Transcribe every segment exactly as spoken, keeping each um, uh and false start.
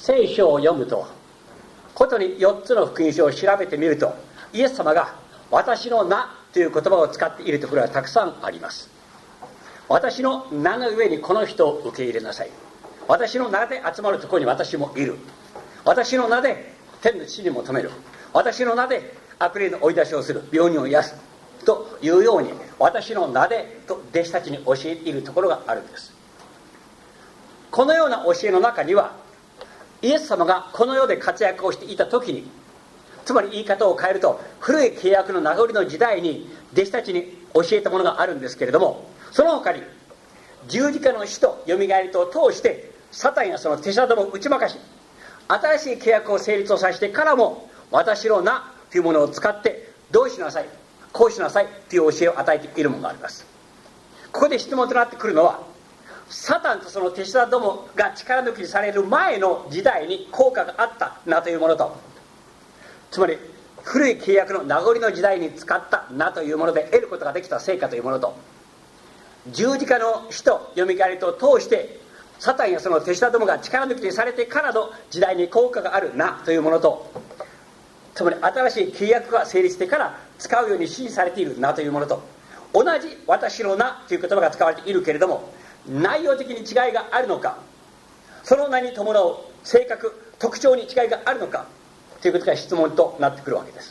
聖書を読むと、ことによっつの福音書を調べてみると、イエス様が私の名という言葉を使っているところがたくさんあります。私の名の上にこの人を受け入れなさい。私の名で集まるところに私もいる。私の名で天の父に求める。私の名で悪霊の追い出しをする。病人を癒す。というように、私の名でと弟子たちに教えているところがあるんです。このような教えの中には、イエス様がこの世で活躍をしていた時に、つまり言い方を変えると、古い契約の名残の時代に弟子たちに教えたものがあるんですけれども、その他に十字架の死とよみがえりとを通してサタンやその手下どもを打ち負かし、新しい契約を成立をさせてからも、私の名というものを使ってどうしなさい、こうしなさいという教えを与えているものがあります。ここで質問となってくるのは、サタンとその手下どもが力抜きにされる前の時代に効果があった名というものと、つまり古い契約の名残の時代に使った名というもので得ることができた成果というものと、十字架の死とよみがえりとを通してサタンやその手下どもが力抜きにされてからの時代に効果がある名というものと、つまり新しい契約が成立してから使うように指示されている名というものと、同じ私の名という言葉が使われているけれども、内容的に違いがあるのか、その名に伴う性格特徴に違いがあるのかということが質問となってくるわけです。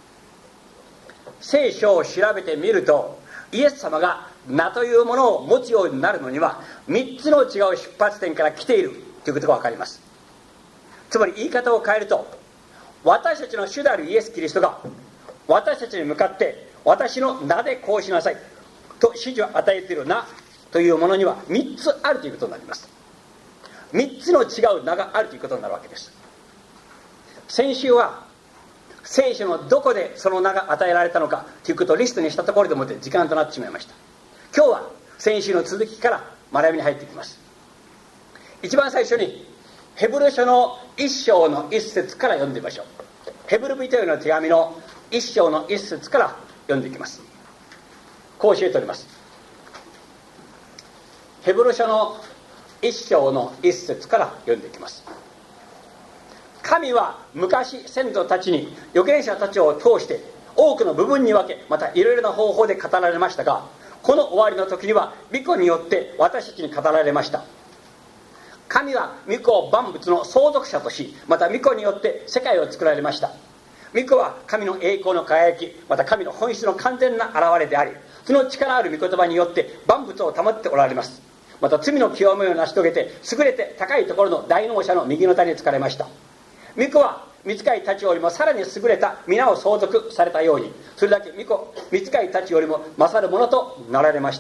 聖書を調べてみると、イエス様が名というものを持つようになるのにはみっつの違う出発点から来ているということが分かります。つまり言い方を変えると、私たちの主であるイエス・キリストが私たちに向かって私の名でこうしなさいと指示を与えている名というものにはみっつあるということになります。みっつの違う名があるということになるわけです。先週は聖書のどこでその名が与えられたのかということをリストにしたところでもって時間となってしまいました。今日は先週の続きから学びに入っていきます。一番最初にヘブル書の一章の一節から読んでみましょう。ヘブル人への手紙の一章の一節から読んでいきます。こう教えております。ヘブル書の一章の一節から読んでいきます。神は昔先祖たちに預言者たちを通して多くの部分に分け、またいろいろな方法で語られましたが、この終わりの時には御子によって私たちに語られました。神は御子を万物の相続者とし、また御子によって世界を作られました。御子は神の栄光の輝き、また神の本質の完全な現れであり、その力ある御言葉によって万物を保っておられます。また罪の極めを成し遂げて優れて高いところの大能者の右の手につかれました。御子は御使いたちよりもさらに優れた皆を相続されたように、それだけ御子御使いたちよりも勝るものとなられました。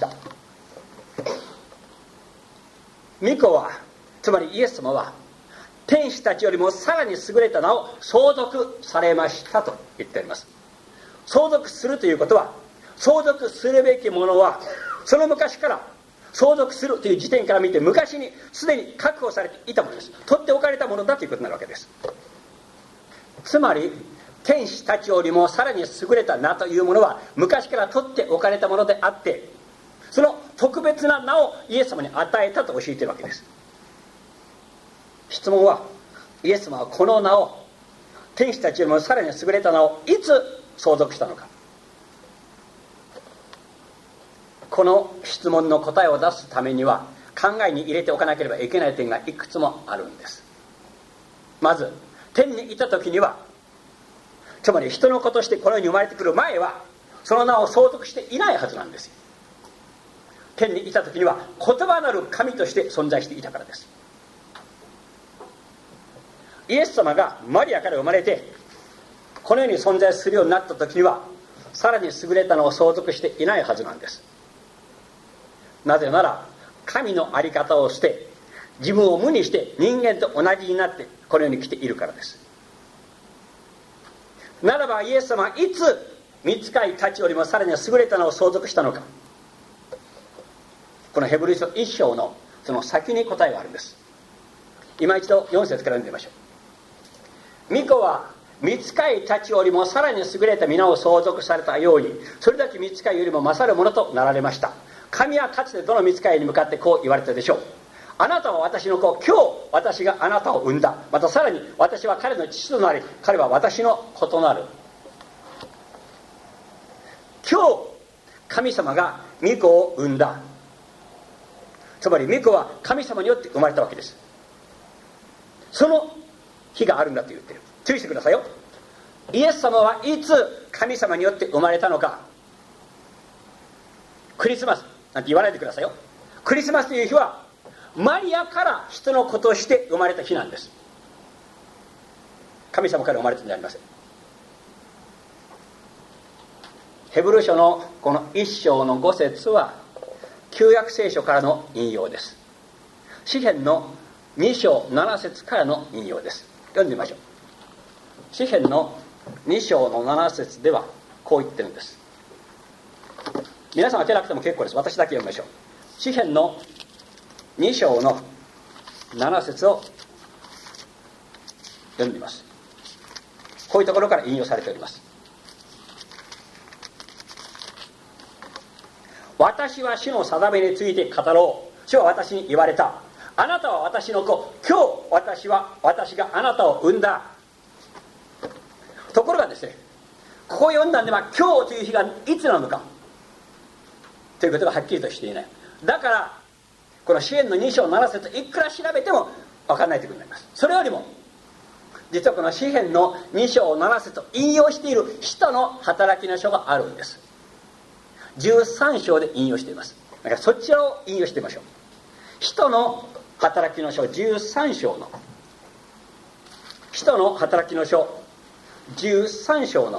御子は、つまりイエス様は天使たちよりもさらに優れた名を相続されましたと言ってあります。相続するということは、相続するべきものはその昔から相続するという時点から見て昔にすでに確保されていたものです。取っておかれたものだということになるわけです。つまり天使たちよりもさらに優れた名というものは昔から取っておかれたものであって、その特別な名をイエス様に与えたと教えているわけです。質問は、イエス様はこの名を、天使たちよりもさらに優れた名をいつ相続したのか。この質問の答えを出すためには考えに入れておかなければいけない点がいくつもあるんです。まず、天にいた時には、つまり人の子としてこの世に生まれてくる前はその名を相続していないはずなんですよ。天にいた時には言葉なる神として存在していたからです。イエス様がマリアから生まれてこの世に存在するようになった時にはさらに優れたのを相続していないはずなんです。なぜなら神の在り方を捨て自分を無にして人間と同じになってこの世に来ているからです。ならばイエス様はいつ御使いたちよりもさらに優れたのを相続したのか。このヘブル書一章のその先に答えがあるんです。今一度よん節から読んでみましょう。御子は御使いたちよりもさらに優れた皆を相続されたように、それだけ御使いよりも勝るものとなられました。神はかつてどの御使いに向かってこう言われたでしょう。 あなたは私の子、今日私があなたを産んだ。またさらに私は彼の父となり、彼は私の子となる。今日神様が御子を産んだ。つまり御子は神様によって生まれたわけです。その日があるんだと言ってる。注意してくださいよ。イエス様はいつ神様によって生まれたのか。クリスマスなんて言わないでくださいよ。クリスマスという日はマリアから人の子として生まれた日なんです。神様から生まれたんじゃありません。ヘブル書のこの一章の五節は旧約聖書からの引用です。詩編の二章七節からの引用です。読んでみましょう。詩編の二章の七節ではこう言ってるんです。皆さん当てなくても結構です。私だけ読みましょう。詩編の二章の七節を読んでみます。こういうところから引用されております。私は主の定めについて語ろう。主は私に言われた。あなたは私の子。今日私は私があなたを産んだ。ところがですね、ここを読んだんでは今日という日がいつなのかということがはっきりとしていない。だからこの詩編のに章なな節いくら調べても分からないということになります。それよりも実はこの詩編のに章なな節を引用している使徒の働きの書があるんです。じゅうさん章で引用しています。だからそちらを引用してみましょう。使徒の働きの書じゅうさん章の使徒の働きの書じゅうさん章の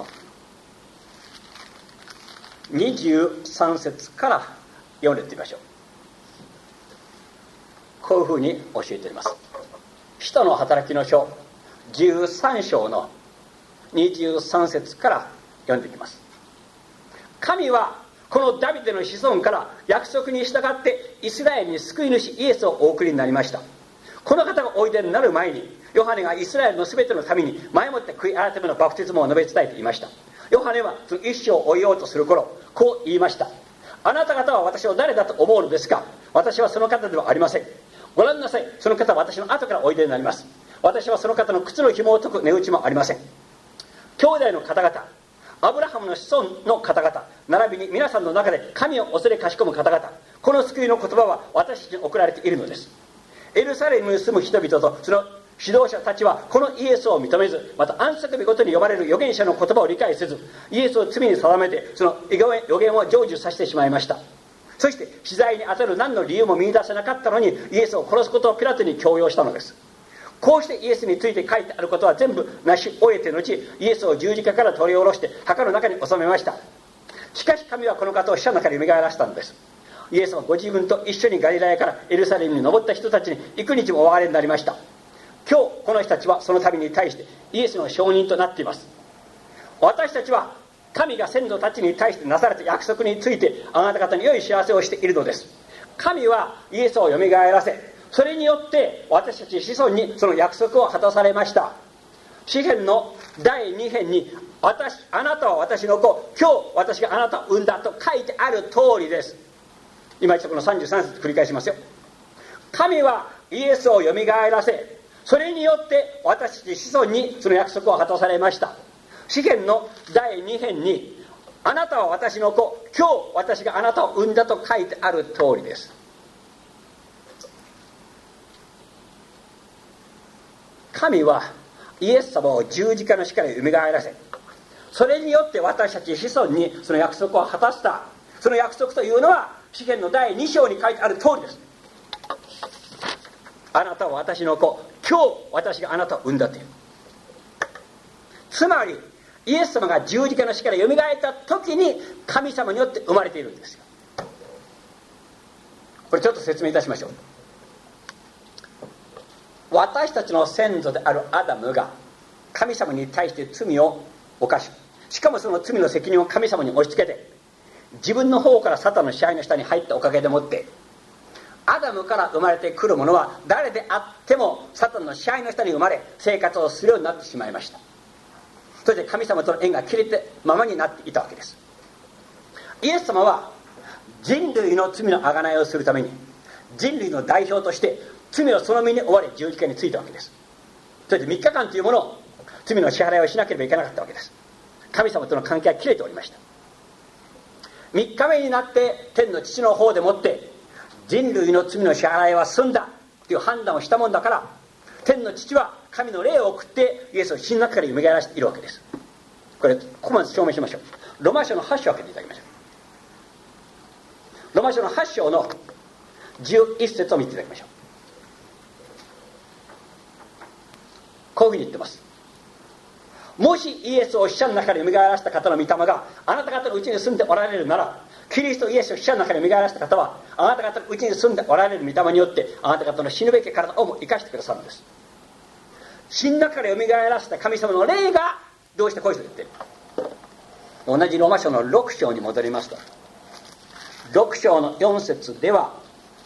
にじゅうさん節から読んでいってみましょう。こういうふうに教えています。使徒の働きの書じゅうさん章のにじゅうさん節から読んでいきます。神はこのダビデの子孫から約束に従ってイスラエルに救い主イエスをお送りになりました。この方がおいでになる前にヨハネがイスラエルのすべての民に前もって悔い改めのバプテスマを述べ伝えていました。ヨハネはその一生を終えようとする頃こう言いました。あなた方は私を誰だと思うのですか。私はその方ではありません。ご覧なさい、その方は私の後からおいでになります。私はその方の靴の紐を解く値打ちもありません。兄弟の方々、アブラハムの子孫の方々、並びに皆さんの中で神を恐れかしこむ方々、この救いの言葉は私たちに送られているのです。エルサレムに住む人々とその指導者たちはこのイエスを認めず、また安息日ごとに呼ばれる預言者の言葉を理解せず、イエスを罪に定めてその預言を成就させてしまいました。そして死罪に当たる何の理由も見出せなかったのにイエスを殺すことをピラトに強要したのです。こうしてイエスについて書いてあることは全部成し終えて後、イエスを十字架から取り下ろして墓の中に収めました。しかし神はこの方を死者の中に蘇らせたのです。イエスはご自分と一緒にガリラヤからエルサレムに登った人たちに幾日もお別れになりました。今日この人たちはその民に対してイエスの証人となっています。私たちは神が先祖たちに対してなされた約束についてあなた方に良い幸せをしているのです。神はイエスをよみがえらせ、それによって私たち子孫にその約束を果たされました。詩編のだいに編に私あなたは私の子、今日私があなたを産んだと書いてある通りです。今一度このさんじゅうさん節繰り返しますよ。神はイエスをよみがえらせ、それによって私たち子孫にその約束を果たされました。詩編のだいに編にあなたは私の子、今日私があなたを産んだと書いてある通りです。神はイエス様を十字架の死からよみがえらせ、それによって私たち子孫にその約束を果たした。その約束というのは詩編のだいに章に書いてある通りです。あなたは私の子、今日私があなたを産んだという。つまりイエス様が十字架の死からよみがえった時に神様によって生まれているんですよ。これちょっと説明いたしましょう。私たちの先祖であるアダムが神様に対して罪を犯し、しかもその罪の責任を神様に押し付けて自分の方からサタンの支配の下に入ったおかげでもって、アダムから生まれてくるものは誰であってもサタンの支配の下に生まれ生活をするようになってしまいました。そして神様との縁が切れてままになっていたわけです。イエス様は人類の罪の贖いをするために人類の代表として罪をその身に負われ十字架についたわけです。それでみっかかんというものを罪の支払いをしなければいけなかったわけです。神様との関係は切れておりました。みっかめになって天の父の方でもって人類の罪の支払いは済んだという判断をしたもんだから、天の父は神の霊を送ってイエスを死の中から蘇らせているわけです。これここまで証明しましょう。ロマ書のはち章を開けていただきましょう。ロマ書のはち章のじゅういち節を見ていただきましょう。こういうふうに言ってます。もしイエスを死者の中から蘇らせた方の御霊があなた方のうちに住んでおられるなら、キリストイエスを死者の中から蘇らせた方はあなた方のうちに住んでおられる御霊によってあなた方の死ぬべき体をも生かしてくださるんです。死の中から蘇らせた神様の霊がどうしてこういう人言ってる。同じローマ書のろく章に戻りますと、ろく章のよん節では、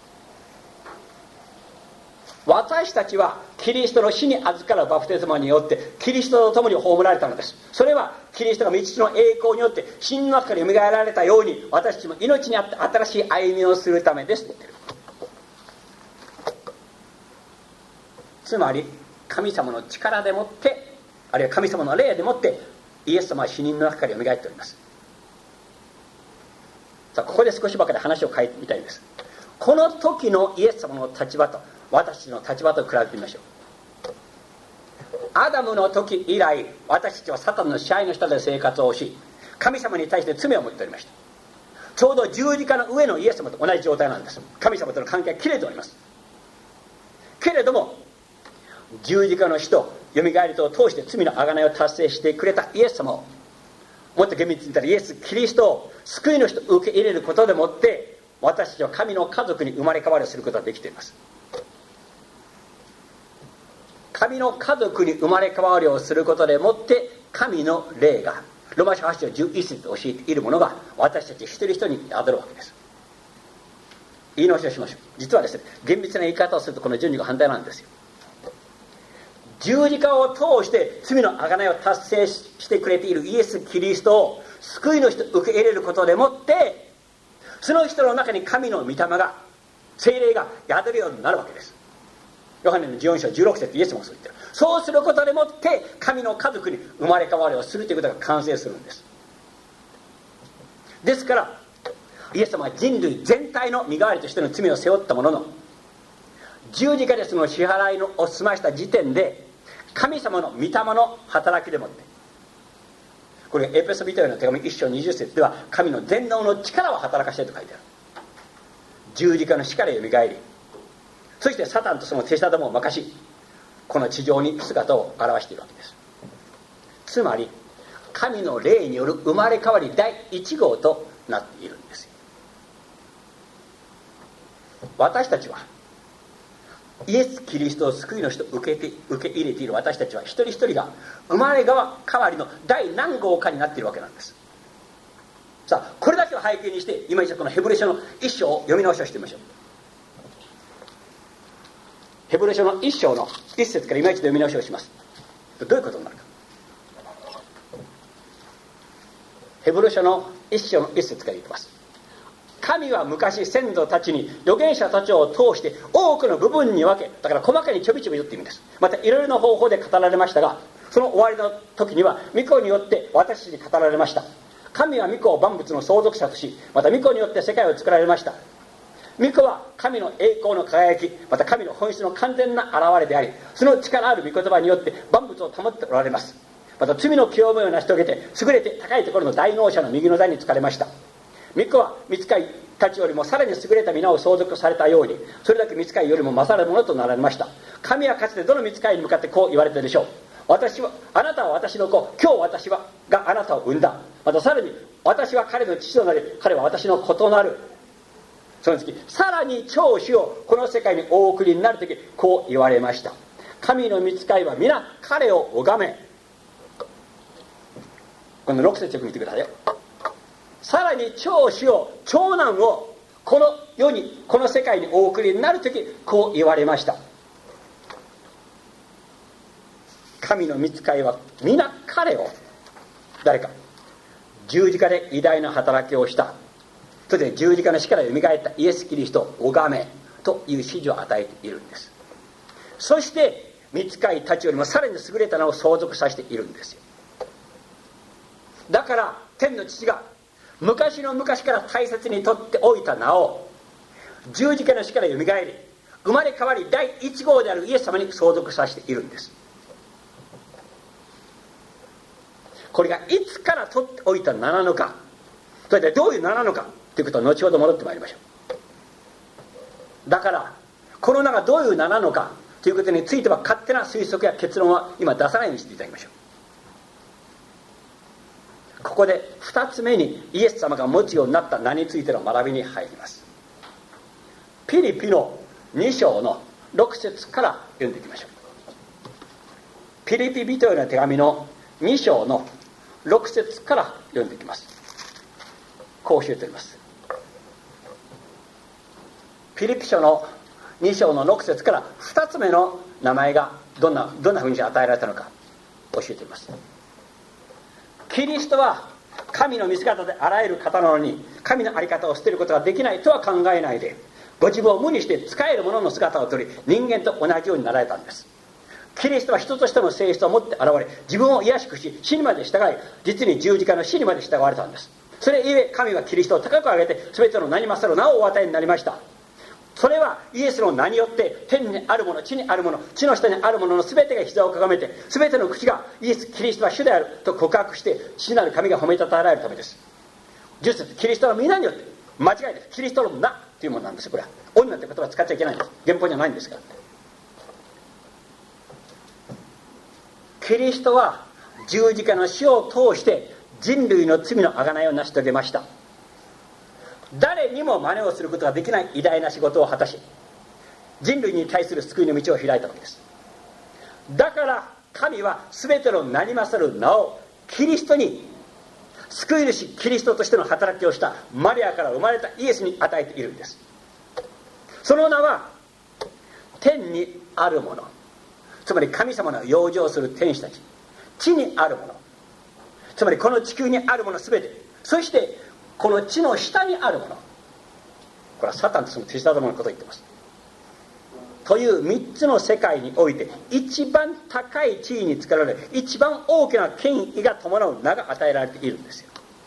私たちはキリストの死に預かるバプテスマによってキリストと共に葬られたのです。それはキリストが道の栄光によって死の中から蘇られたように、私たちも命にあって新しい歩みをするためですと言ってる。つまり神様の力でもって、あるいは神様の霊でもってイエス様は死人の中から蘇っております。さあここで少しばかり話を変えてみたいんです。この時のイエス様の立場と私たちの立場と比べてみましょう。アダムの時以来、私たちはサタンの支配の下で生活をし、神様に対して罪を持っておりました。ちょうど十字架の上のイエス様と同じ状態なんです。神様との関係は切れております。けれども十字架の死とよみがえりとを通して罪の贖いを達成してくれたイエス様を、もっと厳密に言ったらイエス・キリストを救いの人と受け入れることでもって私たちは神の家族に生まれ変わりすることができています。神の家族に生まれ変わりをすることでもって神の霊がロマ書はち章じゅういち節で教えているものが私たち一人一人に宿るわけです。言い直しをしましょう。実はですね、厳密な言い方をするとこの順序が反対なんですよ。十字架を通して罪の贖いを達成してくれているイエス・キリストを救いの人と受け入れることでもってその人の中に神の御霊が聖霊が宿るようになるわけです。ヨハネのじゅうよん章じゅうろく節イエスもそう言ってる。そうすることでもって神の家族に生まれ変わりをするということが完成するんです。ですからイエス様は人類全体の身代わりとしての罪を背負ったものの、十字架でその支払いを済ました時点で神様の御霊の働きでもって、これエペソビトへの手紙いち章にじゅう節では神の全能の力を働かせてと書いてある。十字架の死からよみがえり、そしてサタンとその手下どもを任しこの地上に姿を現しているわけです。つまり神の霊による生まれ変わりだいいち号となっているんですよ。私たちはイエス・キリストを救いの人を受けて受け入れている私たちは一人一人が生まれ変わりの第何号かになっているわけなんです。さあこれだけを背景にして今一度このヘブル書の一章を読み直しをしてみましょう。ヘブル書の一章の一節から今一度読み直しをします。どういうことになるか。ヘブル書の一章の一節から言ってます。神は昔先祖たちに預言者たちを通して多くの部分に分け、だから細かにちょびちょびとって意味です。またいろいろな方法で語られましたが、その終わりの時には御子によって私たちに語られました。神は御子を万物の相続者とし、また御子によって世界を作られました。御子は神の栄光の輝き、また神の本質の完全な現れであり、その力ある御言葉によって万物を保っておられます。また罪の清めを成し遂げて優れて高いところの大能者の右の座に就かれました。御子は御使いたちよりもさらに優れた皆を相続されたように、それだけ御使いよりも勝るものとなられました。神はかつてどの御使いに向かってこう言われたでしょう。私はあなたは私の子、今日私はがあなたを産んだ。またさらに私は彼の父となり、彼は私の子となる。その次、さらに長子をこの世界にお送りになるときこう言われました。神の御使いは皆彼を拝め。このろく節よく見てくださいよ。さらに長子を長男をこの世にこの世界にお送りになるときこう言われました。神の御使いは皆彼を、誰か十字架で偉大な働きをした、それで十字架の死からよみがえったイエス・キリストを拝め、 という指示を与えているんです。そして御使いたちよりもさらに優れた名を相続させているんですよ。だから天の父が昔の昔から大切にとっておいた名を十字架の死からよみがえり生まれ変わり第一号であるイエス様に相続させているんです。これがいつから取っておいた名なのか、それでどういう名なのかということは後ほど戻ってまいりましょう。だからこの名がどういう名なのかということについては勝手な推測や結論は今出さないようにしていただきましょう。ここでふたつめにイエス様が持つようになった名についての学びに入ります。ピリピのに章のろく節から読んでいきましょう。ピリピ人への手紙のに章のろく節から読んでいきます。こう教えております。ピリピ書のに章のろく節からふたつめの名前がどんなどんなふうに与えられたのか教えております。キリストは神の見姿であらゆる方なのに神の在り方を捨てることができないとは考えないで、ご自分を無にして仕える者の姿をとり人間と同じようになられたんです。キリストは人としての性質を持って現れ、自分を卑しくし死にまで従い、実に十字架の死にまで従われたんです。それゆえ神はキリストを高く上げて全ての名に勝る名をお与えになりました。それはイエスの名によって天にあるもの地にあるもの地の下にあるものの全てが膝をかがめて、全ての口がイエス・キリストは主であると告白して父なる神が褒めたたえられるためです。じゅっ節、キリストの皆によって、間違いです。キリストの名というものなんです。これは女って言葉を使っちゃいけないんです。原本じゃないんですから。キリストは十字架の死を通して人類の罪の贖いを成し遂げました。誰にも真似をすることができない偉大な仕事を果たし、人類に対する救いの道を開いたわけです。だから神は全ての名に勝る名をキリストに、救い主キリストとしての働きをしたマリアから生まれたイエスに与えているんです。その名は天にあるもの、つまり神様の養生する天使たち、地にあるもの、つまりこの地球にあるもの全て、そしてこの地の下にあるもの、これはサタンとその手下どものことを言ってます。というみっつの世界において一番高い地位につけられる一番大きな権威が伴う名が与えられているんですよ。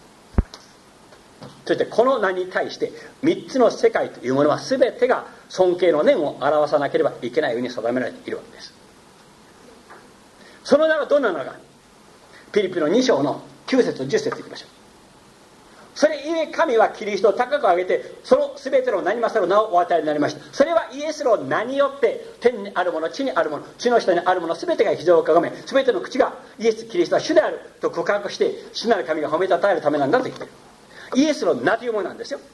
そしてこの名に対してみっつの世界というものは全てが尊敬の念を表さなければいけないように定められているわけです。その名はどんな名か、ピリピのに章のきゅう節じゅっ節いきましょう。それゆえ神はキリストを高く上げてその全ての名に勝る名をお与えになりました。それはイエスの名によって天にあるもの地にあるもの地の下にあるもの全てが膝をかがめ、全ての口がイエス・キリストは主であると告白して主なる神が褒めたたえるためなんだと言っている。イエスの名というものなんですよ。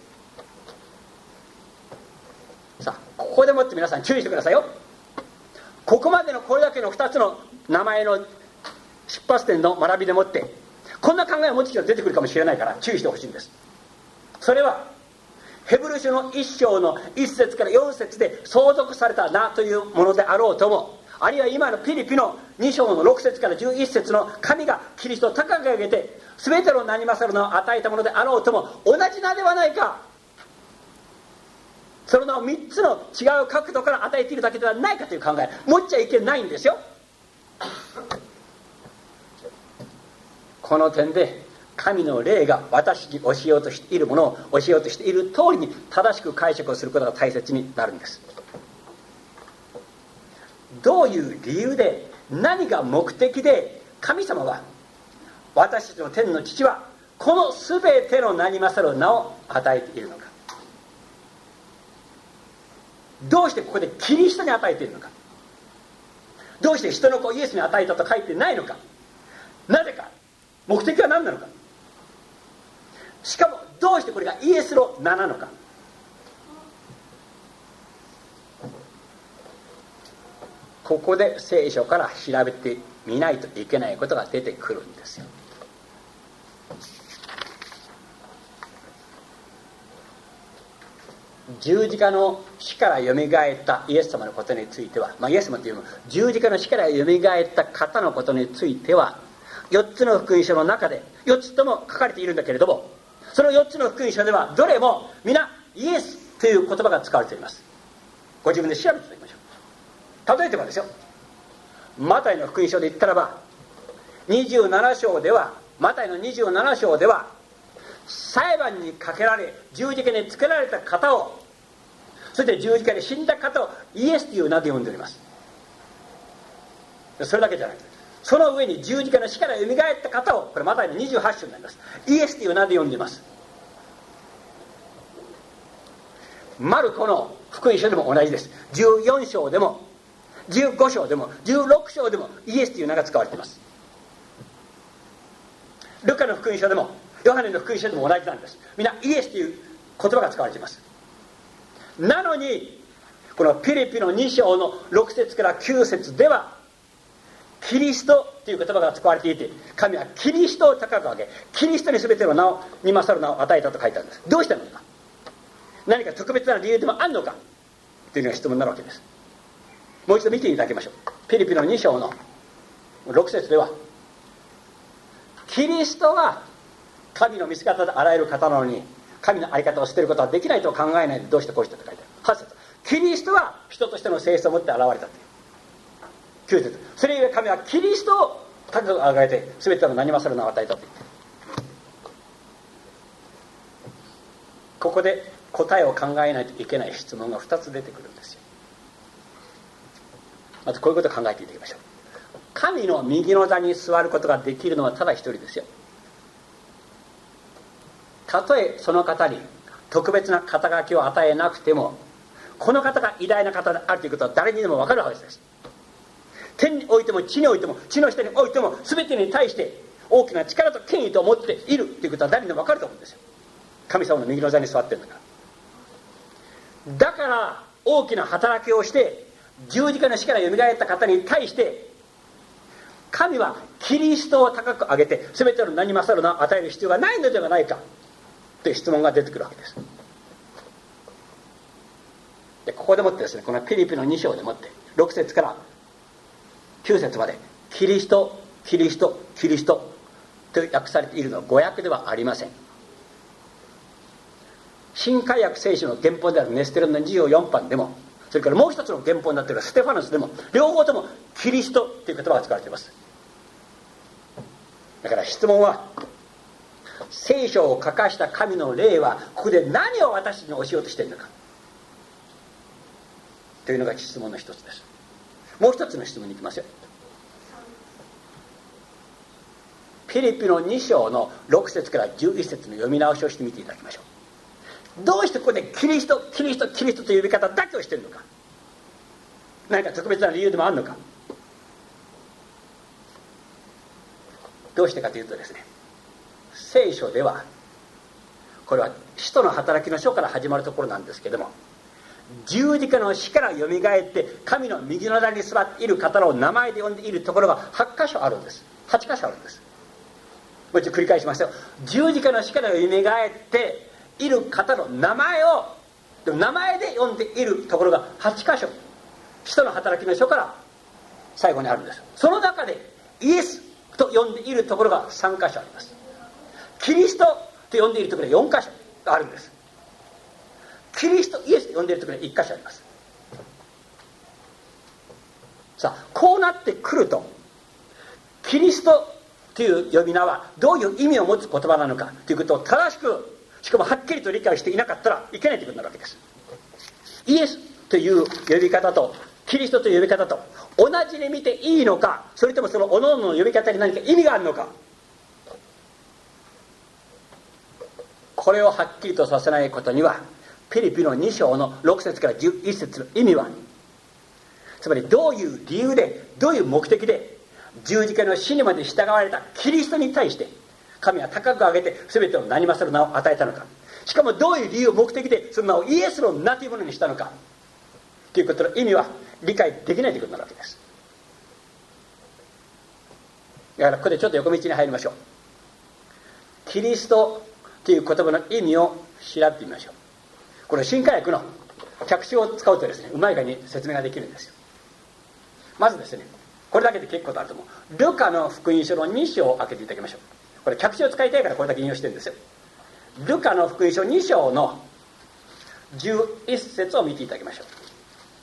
さあここでもって皆さん注意してくださいよ。ここまでのこれだけのふたつの名前の出発点の学びでもってこんな考えを持つ人が出てくるかもしれないから注意してほしいんです。それはヘブル書のいっ章のいっ節からよん節で相続された名というものであろうとも、あるいは今のピリピのに章のろく節からじゅういち節の神がキリストを高く上げて全ての名に勝る名を与えたものであろうとも同じ名ではないか、その名をみっつの違う角度から与えているだけではないかという考え持っちゃいけないんですよ。この点で神の霊が私に教えようとしているものを教えようとしている通りに正しく解釈をすることが大切になるんです。どういう理由で何が目的で神様は私たちの天の父はこの全ての名に勝る名を与えているのか、どうしてここでキリストに与えているのか、どうして人の子イエスに与えたと書いてないのか、なぜか、目的は何なのか、しかもどうしてこれがイエスの名なのか、ここで聖書から調べてみないといけないことが出てくるんですよ。十字架の死からよみがえったイエス様のことについては、まあ、イエス様というのは十字架の死からよみがえった方のことについてはよっつの福音書の中でよっつとも書かれているんだけれども、そのよっつの福音書ではどれも皆イエスという言葉が使われています。 ご自分で調べていただきましょう。例えばですよ、マタイの福音書で言ったらばにじゅうなな章では、マタイのにじゅうなな章では裁判にかけられ十字架につけられた方を、そして十字架で死んだ方をイエスという名で呼んでおります。それだけじゃない、その上に十字架の死からよみがえった方を、これマタイのにじゅうはち章になります、イエスという名で呼んでいます。マルコの福音書でも同じです。じゅうよん章でもじゅうご章でもじゅうろく章でもイエスという名が使われています。ルカの福音書でもヨハネの福音書でも同じなんです。みんなイエスという言葉が使われています。なのにこのピリピのに章のろく節からきゅう節ではキリストという言葉が使われていて、神はキリストを高く上げ、キリストに全ての名をに勝る名を与えたと書いてあるんです。どうしたのか、何か特別な理由でもあるのかというのが質問になるわけです。もう一度見ていただきましょう。ピリピのに章のろく節では、キリストは神の見せ方であらゆる方なのに神の在り方を捨てることはできないと考えないでどうしてこうしてと書いてある。はち節、キリストは人としての性質を持って現れたという。きゅう節、それゆえ神はキリストを高く上げて全ての名に勝る名を与えたという。ここで答えを考えないといけない質問がふたつ出てくるんですよ。まずこういうことを考えていただきましょう。神の右の座に座ることができるのはただ一人ですよ。たとえその方に特別な肩書きを与えなくても、この方が偉大な方であるということは誰にでも分かるはずです。天においても地においても地の下においても全てに対して大きな力と権威と思っているということは誰にでも分かると思うんですよ。神様の右の座に座ってるんだから。だから大きな働きをして十字架の死からよみがえった方に対して神はキリストを高く上げて全ての名に勝る名を与える必要がないのではないかという質問が出てくるわけです。でここでもってですね、このピリピのに章でもってろく節からきゅう節までキリストキリストキリストと訳されているのは語訳ではありません。新海訳聖書の原本であるネステルのにじゅうよん版でも、それからもう一つの原本になっているステファノスでも、両方ともキリストという言葉が使われています。だから質問は、聖書を書かした神の霊はここで何を私に教えようとしているのかというのが質問の一つです。もう一つの質問に行きますよ。ピリピのに章のろく節からじゅういち節の読み直しをしてみていただきましょう。どうしてここでキリストキリストキリストという呼び方だけをしているのか、何か特別な理由でもあるのか。どうしてかというとですね、聖書ではこれは使徒の働きの書から始まるところなんですけども、十字架の死からよみがえって神の右の座に座っている方の名前で呼んでいるところがはち箇所あるんです。はち箇所あるんです。もう一度繰り返しますよ。十字架の死からよみがえっている方の名前を名前で呼んでいるところがはち箇所、使徒の働きの書から最後にあるんです。その中でイエスと呼んでいるところがさん箇所あります。キリストと呼んでいるところがよん箇所あるんです。キリストイエスと呼んでいるところがいっ箇所あります。さあこうなってくると、キリストという呼び名はどういう意味を持つ言葉なのかということを正しく、しかもはっきりと理解していなかったらいけないということになるわけです。イエスという呼び方とキリストという呼び方と同じに見ていいのか、それともその各々の呼び方に何か意味があるのか、これをはっきりとさせないことには、ピリピのに章のろく節からじゅういち節の意味は、つまりどういう理由でどういう目的で十字架の死にまで従われたキリストに対して神は高く上げて全ての名に勝る名を与えたのか、しかもどういう理由目的でその名をイエスの名というものにしたのかということの意味は理解できないということになるわけです。だからここでちょっと横道に入りましょう。キリストという言葉の意味を調べてみましょう。この新海訳の脚注を使うとですね、うまい具合に説明ができるんですよ。まずですね、これだけで結構だと思う。ルカの福音書のに章を開けていただきましょう。これ脚注を使いたいからこれだけ引用してるんですよ。ルカの福音書に章のじゅういち節を見ていただきましょう。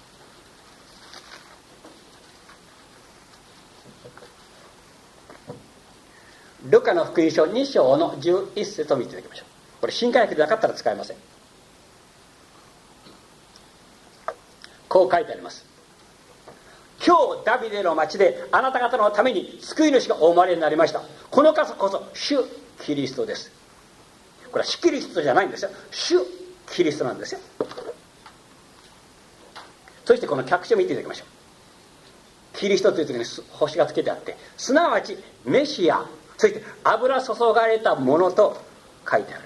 ルカの福音書に章のじゅういっ節を見ていただきましょう。これ新海訳でなかったら使えません。こう書いてあります。今日ダビデの町であなた方のために救い主がお生まれになりました。この方こそ主キリストです。これは主キリストじゃないんですよ。主キリストなんですよ。そしてこの脚書を見ていただきましょう。キリストという時に星がつけてあって、すなわちメシア、そして油注がれたものと書いてある。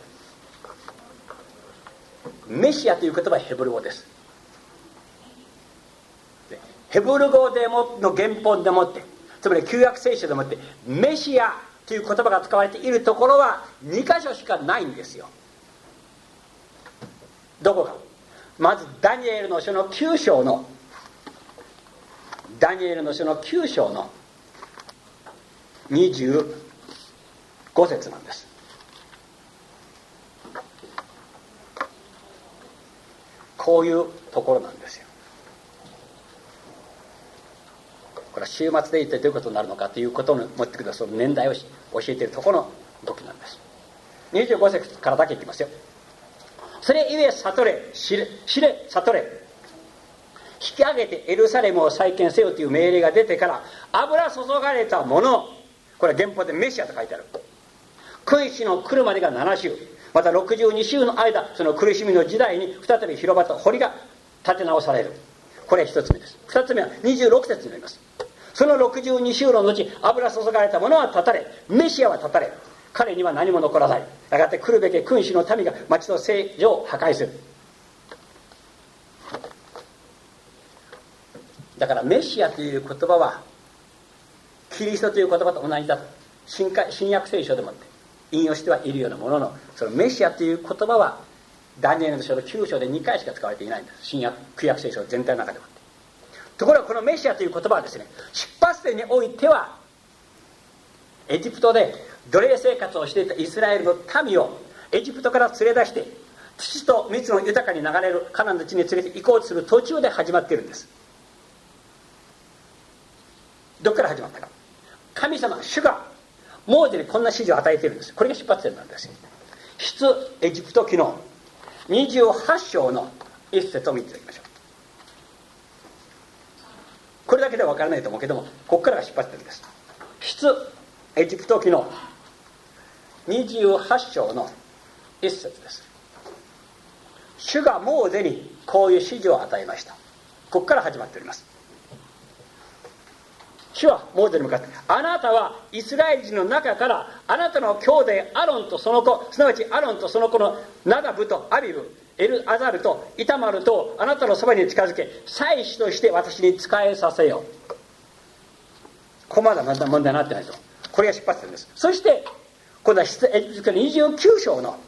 メシアという言葉はヘブル語です。ヘブル語でもの原本でもって、つまり旧約聖書でもってメシアという言葉が使われているところはに箇所しかないんですよ。どこか。まずダニエルの書のきゅう章のダニエルの書のきゅう章のにじゅうご節なんです。こういうところなんですよ。これは終末で一体どういうことになるのかということを持ってくるその年代を教えているところの動きなんです。にじゅうご節からだけいきますよ。それゆえ悟れ、知れ、知れ、悟れ、引き上げてエルサレムを再建せよという命令が出てから油注がれたもの、これは原本でメシアと書いてある。君主の来るまでがなな週、またろくじゅうに週の間、その苦しみの時代に再び広場と堀が建て直される。これは一つ目です。二つ目はにじゅうろく節になります。そのろくじゅうに週の後、油注がれたものは断たれ、メシアは断たれ、彼には何も残らない。やがて来るべき君主の民が町と聖女を破壊する。だからメシアという言葉はキリストという言葉と同じだと 新, 新約聖書でもって引用してはいるようなものの、そのメシアという言葉はダニエルの書のきゅう章でにかいしか使われていないんです。新約旧約聖書全体の中でもって。ところがこのメシアという言葉はですね、出発点においてはエジプトで奴隷生活をしていたイスラエルの民をエジプトから連れ出して土と蜜の豊かに流れるカナンの地に連れて行こうとする途中で始まっているんです。どこから始まったか。神様主がモーゼにこんな指示を与えているんです。これが出発点なんですよ。出エジプト記のにじゅうはち章の一節を見ていただきましょう。これだけでは分からないと思うけども、ここからが出発点です。出エジプト記のにじゅうはち章の一節です。主がモーゼにこういう指示を与えました。ここから始まっております。主はモーゼに向かって、あなたはイスラエル人の中からあなたの兄弟アロンとその子、すなわちアロンとその子のナダブとアビブ、エルアザルとイタマルとあなたのそばに近づけ、祭司として私に仕えさせよ。ここまだ問題になってないと。これが出発点です。そして今度は出エジプトにじゅうきゅう章の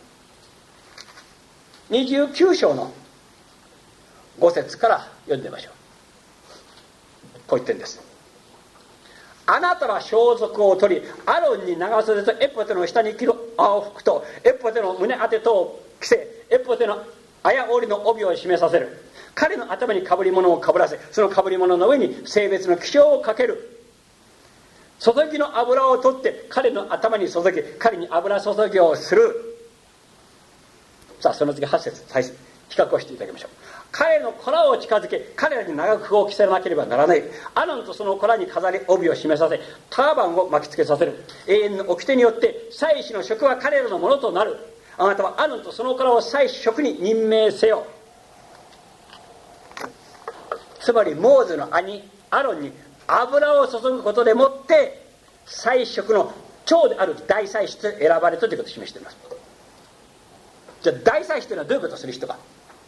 にじゅうきゅう章のご節から読んでみましょう。こう言ってるんです。あなたは装束を取り、アロンに長袖とエポテの下に着る青服とエポテの胸当てとを着せ、エポテの綾織の帯を締めさせる。彼の頭に被り物を被らせ、その被り物の上に性別の気象をかける。注ぎの油を取って彼の頭に注ぎ、彼に油注ぎをする。さあその次はち節、比較をしていただきましょう。彼の子らを近づけ、彼らに長くを着せなければならない。アロンとその子らに飾り帯を締めさせ、ターバンを巻きつけさせる。永遠の掟によって祭司の職は彼らのものとなる。あなたはアロンとその子らを祭司職に任命せよ。つまりモーゼの兄アロンに油を注ぐことでもって祭司職の長である大祭司と選ばれたということを示しています。じゃあ大祭司というのはどういうことをする人か。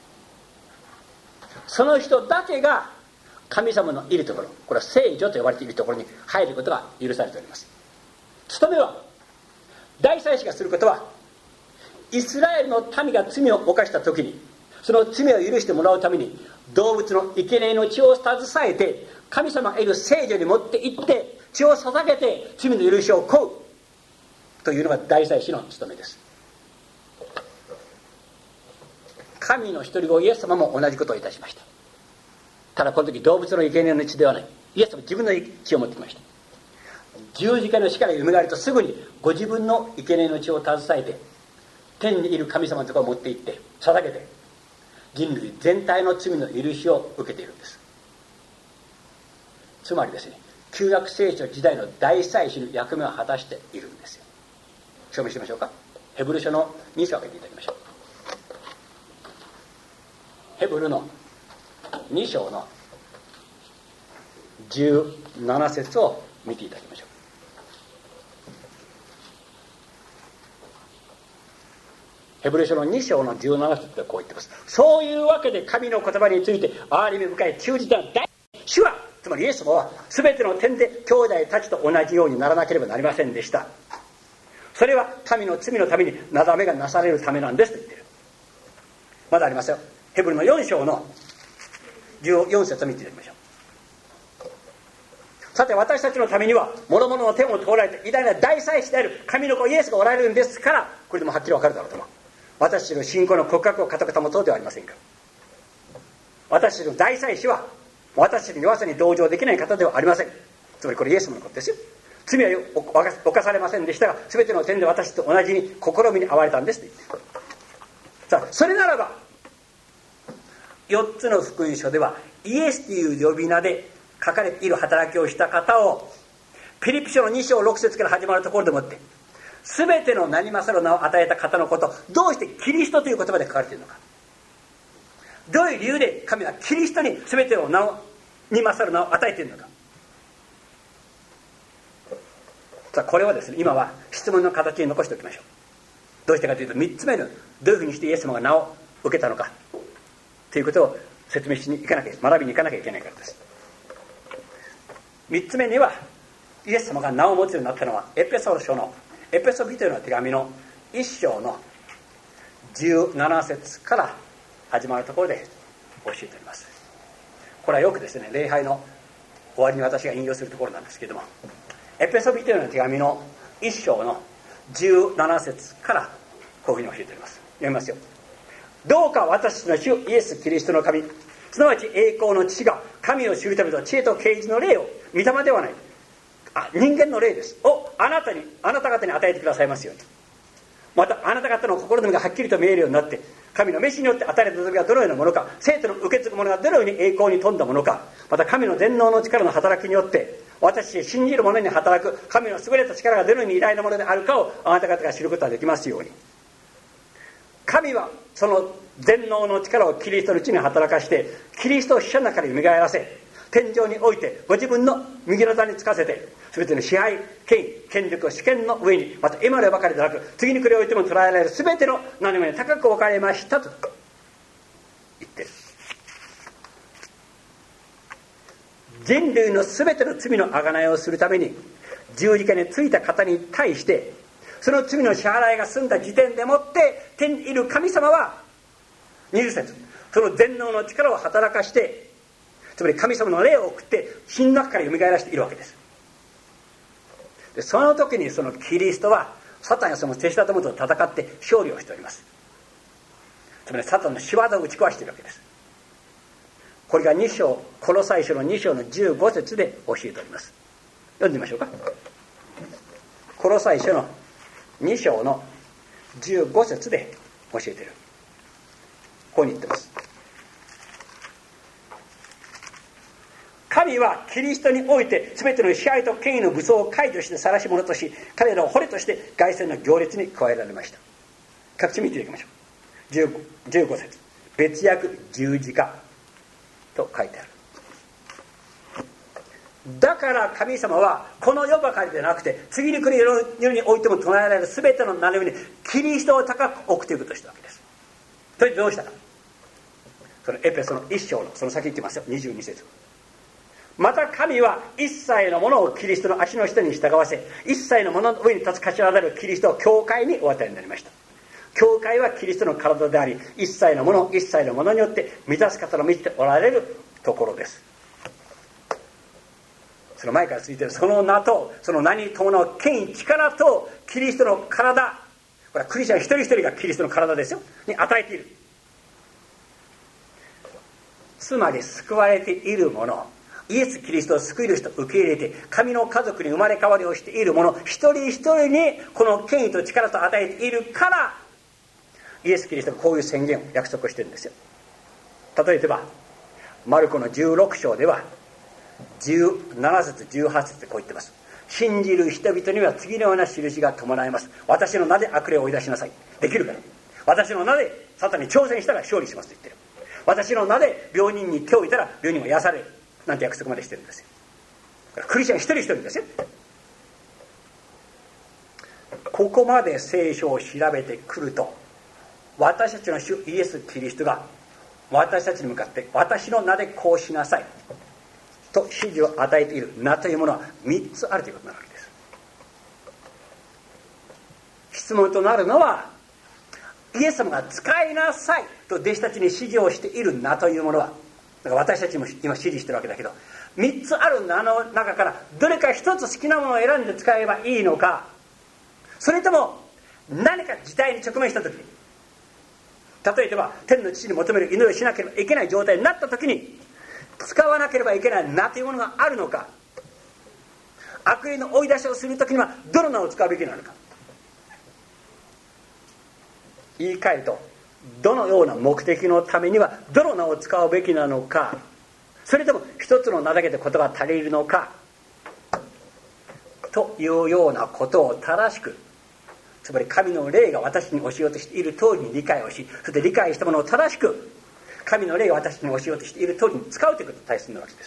その人だけが神様のいるところ、これは聖女と呼ばれているところに入ることが許されております。務めは、大祭司がすることは、イスラエルの民が罪を犯した時にその罪を許してもらうために動物の生贄の血を携えて神様がいる聖女に持って行って血を捧げて罪の許しを請うというのが大祭司の務めです。神の一人子イエス様も同じことをいたしました。ただこの時動物の生贄の血ではない、イエス様自分の血を持ってきました。 十字架の死からよみがえるとすぐにご自分の生贄の血を携えて天にいる神様のところを持って行って捧げて人類全体の罪の許しを受けているんです。つまりですね、旧約聖書時代の大祭司の役目を果たしているんですよ。証明しましょうか。ヘブル書のに章を開けていただきましょう。ヘブルのに章のじゅうなな節を見ていただきましょう。ヘブル書のに章のじゅうなな節でこう言ってます。そういうわけで神の言葉について憐れみ深い忠実な大主は、つまりイエス様は全ての点で兄弟たちと同じようにならなければなりませんでした。それは神の罪のためになだめがなされるためなんですと言っている。まだありますよ。ヘブルのよん章のじゅうよん節を見ていただきましょう。さて私たちのためには諸々の天を通られて偉大な大祭司である神の子イエスがおられるんですから、これでもはっきり分かるだろうと思う。私たちの信仰の告白を固く保とうではありませんか。私たちの大祭司は私たちの弱さに同情できない方ではありません。つまりこれイエス様のことですよ。罪は犯されませんでしたが、全ての点で私と同じに試みに遭われたんですと言っている。さあそれならばよっつの福音書ではイエスという呼び名で書かれている働きをした方をピリピ書のに章ろく節から始まるところでもって全ての何勝る名を与えた方のこと、どうしてキリストという言葉で書かれているのか、どういう理由で神はキリストに全ての名をに勝る名を与えているのか。さあこれはですね、今は質問の形に残しておきましょう。どうしてかというとみっつめのどういうふうにしてイエス様が名を受けたのかということを説明しに行かなきゃ、学びに行かなきゃいけないからです。みっつめにはイエス様が名を持つようになったのはエペソ書のエペソビトへの手紙のいっ章のじゅうなな節から始まるところで教えております。これはよくですね、礼拝の終わりに私が引用するところなんですけれども、エペソビトへの手紙のいっ章のじゅうなな節からこういうふうに教えております。読みますよ。どうか私たちの主イエス・キリストの神、すなわち栄光の父が神を知るためと知恵と啓示の霊を、御霊ではない、あ人間の霊ですをあなたにあなた方に与えてくださいますように。またあなた方の心の目がはっきりと見えるようになって、神の召しによって与えられた望みがどのようなものか、生徒の受け継ぐものがどのように栄光に富んだものか、また神の全能の力の働きによって私信じる者に働く神の優れた力がどのように偉大なものであるかをあなた方が知ることができますように。神はその全能の力をキリストのうちに働かして、キリストを死者の中に蘇らせ、天上においてご自分の右の座につかせて、全ての支配、権威、権力を主権の上に、また今のばかりでなく次に来るおいても捉えられる全ての何もに高く置かれましたと言ってる。人類の全ての罪の贖いをするために十字架についた方に対して、その罪の支払いが済んだ時点でもって天にいる神様はにじゅう節、その全能の力を働かして、つまり神様の霊を送って死の中から蘇らせているわけです。でその時にそのキリストはサタンやその手下どもと戦って勝利をしております。つまりサタンの仕業を打ち壊しているわけです。これがに章、コロサイ書のに章のじゅうご節で教えております。読んでみましょうか。コロサイ書のに章のじゅうご節で教えている。こうに言ってます。神はキリストにおいて全ての支配と権威の武装を解除して晒し者とし、彼らを捕虜として凱旋の行列に加えられました。各地見ていきましょう。じゅうご節、別訳十字架と書いてある。だから神様はこの世ばかりでなくて次に来る世においても唱えられる全ての名の上にキリストを高く置くということをしたわけです。それでどうしたか。そのエペソのいっ章のその先言ってますよ、にじゅうに節。また神は一切のものをキリストの足の下に従わせ、一切のものの上に立つ頭なるキリストを教会にお与えになりました。教会はキリストの体であり、一切のもの一切のものによって満たす方の満ちておられるところです。その前から続いているその名とその名に伴う権威、力とキリストの体、これはクリスチャン一人一人がキリストの体ですよに与えている。つまり救われているもの、 イエス・キリストを救い主と受け入れて神の家族に生まれ変わりをしている者一人一人にこの権威と力と与えているから、イエス・キリストがこういう宣言を約束をしているんですよ。例えばマルコのじゅうろく章ではじゅうなな節じゅうはち節でこう言ってます。信じる人々には次のような印が伴います。私の名で悪霊を追い出しなさい。できるから。私の名でサタンに挑戦したら勝利しますと言ってる。私の名で病人に手を置いたら病人は癒されるなんて約束までしてるんですよ。クリスチャン一人一人ですよ。ここまで聖書を調べてくると、私たちの主イエス・キリストが私たちに向かって私の名でこうしなさいと指示を与えている名というものはみっつあるということなわけです。質問となるのは、イエス様が使いなさいと弟子たちに指示をしている名というものは、だから私たちも今指示してるわけだけど、みっつある名の中からどれか一つ好きなものを選んで使えばいいのか、それとも何か事態に直面した時に、例えば天の父に求める祈りをしなければいけない状態になった時に使わなければいけない名というものがあるのか、悪霊の追い出しをする時にはどの名を使うべきなのか、言い換えるとどのような目的のためにはどの名を使うべきなのか、それとも一つの名だけでことが足りるのかというようなことを正しく、つまり神の霊が私に教えようとしている通りに理解をし、そして理解したものを正しく神の霊が私に教えようとしている通りに使うということが大切なわけです。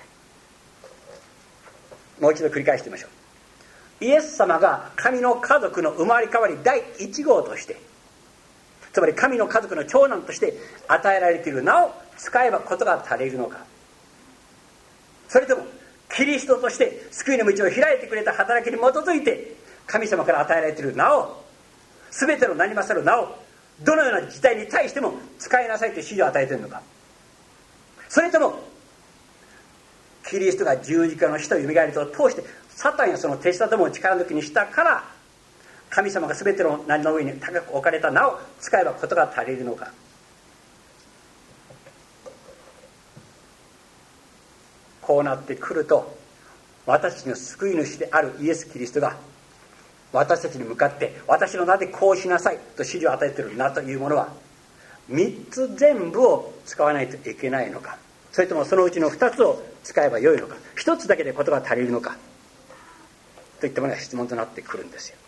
もう一度繰り返してみましょう。イエス様が神の家族の生まれ変わり第一号として、つまり神の家族の長男として与えられている名を使えばことが足りるのか、それともキリストとして救いの道を開いてくれた働きに基づいて神様から与えられている名を、全ての名に勝る名をどのような事態に対しても使いなさいという指示を与えているのか、それともキリストが十字架の死と蘇りとを通してサタンやその手下どもを力抜きにしたから、神様が全ての名の上に高く置かれた名を使えばことが足りるのか。こうなってくると、私たちの救い主であるイエス・キリストが私たちに向かって私の名でこうしなさいと指示を与えている名というものはみっつ全部を使わないといけないのか、それともそのうちのふたつを使えばよいのか、ひとつだけでことが足りるのかといったものが質問となってくるんですよ。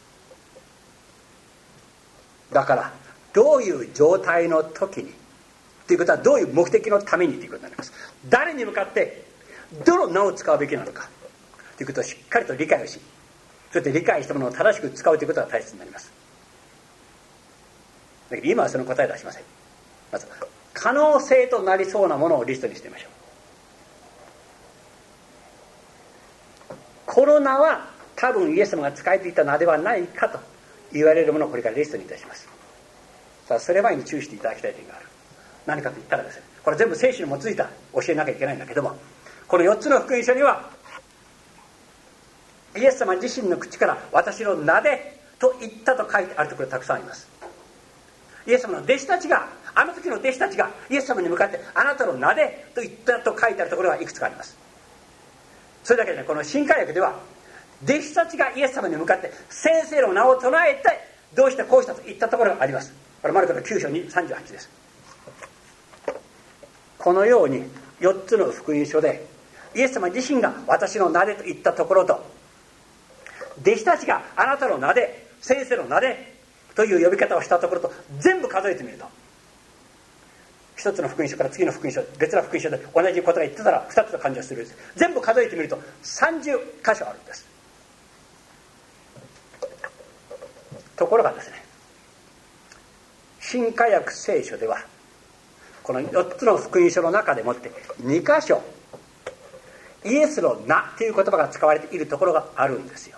だからどういう状態の時にということは、どういう目的のためにということになります。誰に向かってどの名を使うべきなのかということをしっかりと理解をし、そして理解したものを正しく使うということが大切になります。だけど今はその答えを出しません。まず可能性となりそうなものをリストにしてみましょう。この名は多分イエス様が使えていた名ではないかと言われるものをこれからリストにいたします。さあそれ前に注意していただきたい点がある。何かと言ったらですね、これ全部聖書に基づいた教えなきゃいけないんだけども、このよっつの福音書にはイエス様自身の口から私の名でと言ったと書いてあるところがたくさんあります。イエス様の弟子たちが、あの時の弟子たちがイエス様に向かってあなたの名でと言ったと書いてあるところがいくつかあります。それだけでね、この新海訳では弟子たちがイエス様に向かって先生の名を唱えてどうしてこうしたと言ったところがあります。これマルコのきゅう章にさんじゅうはちです。このようによっつの福音書でイエス様自身が私の名でと言ったところと、弟子たちがあなたの名で、先生の名でという呼び方をしたところと全部数えてみると、一つの福音書から次の福音書、別な福音書で同じことが言ってたら二つの感じがするんです。全部数えてみるとさんじゅっかしょあるんです。ところがですね、新化訳聖書ではこのよっつの福音書の中でもってにかしょイエスの名という言葉が使われているところがあるんですよ。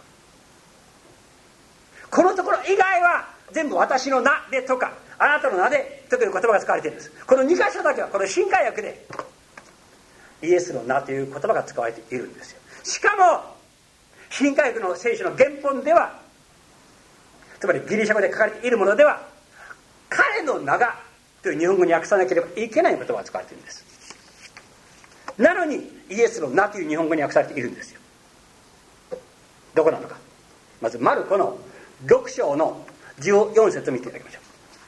このところ以外は全部私の名でとかあなたの名でという言葉が使われているんです。このにかしょだけはこの新化訳でイエスの名という言葉が使われているんですよ。しかも新化訳の聖書の原本では、つまりギリシャ語で書かれているものでは彼の名がという日本語に訳さなければいけない言葉が使われているんです。 なのにイエスの名という日本語に訳されているんですよ。どこなのか。まずマルコのろく章のじゅうよん節を見ていただきましょ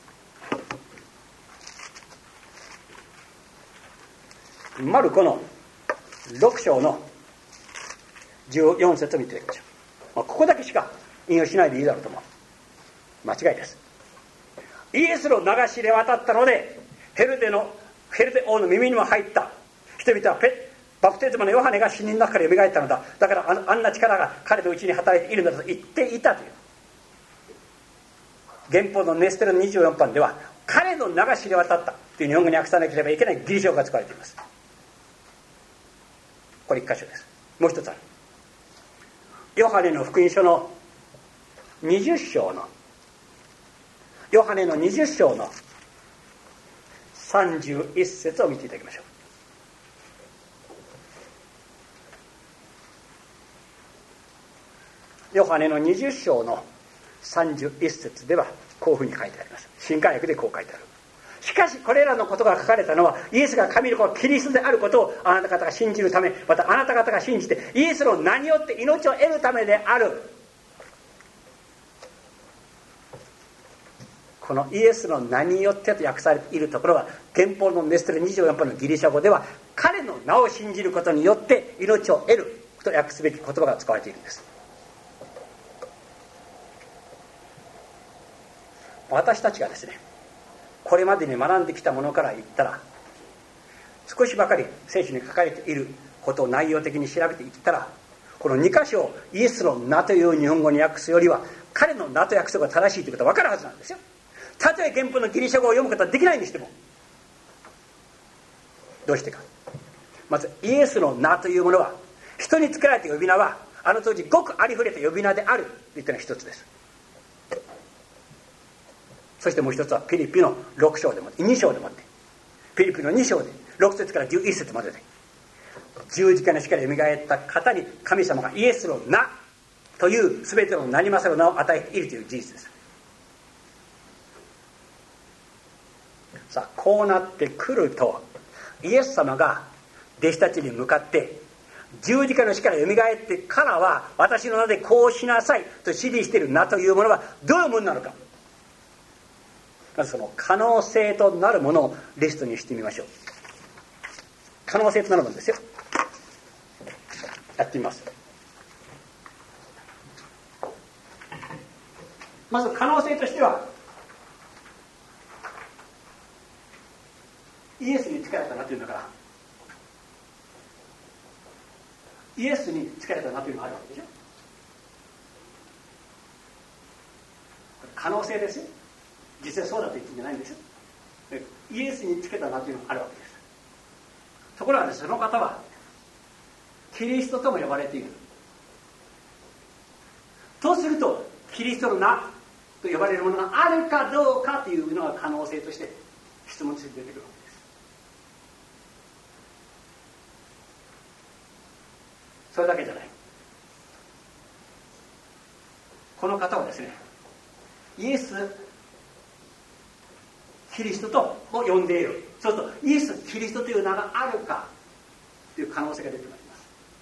う。マルコのろく章のじゅうよん節を見ていただきましょう。まあ、ここだけしか引用しないでいいだろうと思う。間違いです。イエスの名が知れ渡ったのでヘルデのヘルデ王の耳にも入った。人々はペバプテスマのヨハネが死人の中から蘇ったのだ。だから あ, あんな力が彼のうちに働いているのだと言っていたという。原本のネステルのにじゅうよんばんでは彼の名が知れ渡ったという日本語に訳さなければいけないギリシャ語が使われています。これ一箇所です。もう一つある。ヨハネの福音書のにじゅう章のヨハネのにじゅう章のさんじゅういち節を見ていただきましょう。ヨハネのにじゅう章のさんじゅういち節ではこういうふうに書いてあります。新海訳でこう書いてある。しかしこれらのことが書かれたのはイエスが神の子キリストであることをあなた方が信じるため、またあなた方が信じてイエスの名によって命を得るためである。このイエスの名によってと訳されているところは原本のネステルにじゅうよんばんのギリシャ語では彼の名を信じることによって命を得ると訳すべき言葉が使われているんです。私たちがですねこれまでに学んできたものから言ったら少しばかり聖書に書かれていることを内容的に調べていったらこのに箇所をイエスの名という日本語に訳すよりは彼の名と訳すのが正しいということが分かるはずなんですよ。たとえ原本のギリシャ語を読むことはできないにしても。どうしてか。まずイエスの名というものは人につけられた呼び名はあの当時ごくありふれた呼び名であるといったのが一つです。そしてもう一つはピリピのろく章でもってに章でもってピリピのに章でろく節からじゅういち節までで十字架の死から蘇った方に神様がイエスの名という全ての名に勝る名を与えているという事実です。さあこうなってくるとイエス様が弟子たちに向かって十字架の死から蘇ってからは私の名でこうしなさいと指示している名というものはどういうものなのか。まずその可能性となるものをリストにしてみましょう。可能性となるものですよ。やってみます。まず可能性としてはイエスに疲れたなというのからイエスに疲れたなというのがあるわけでしょ。可能性ですよ。実際そうだと言ってんじゃないんですよ。イエスにつけたなというのがあるわけです。ところが、ね、その方はキリストとも呼ばれているとするとキリストの名と呼ばれるものがあるかどうかというのが可能性として質問として出てくるわけです。それだけじゃない。この方はですねイエスキリストとを呼んでいる。そうするとイエスキリストという名があるかという可能性が出てまいります。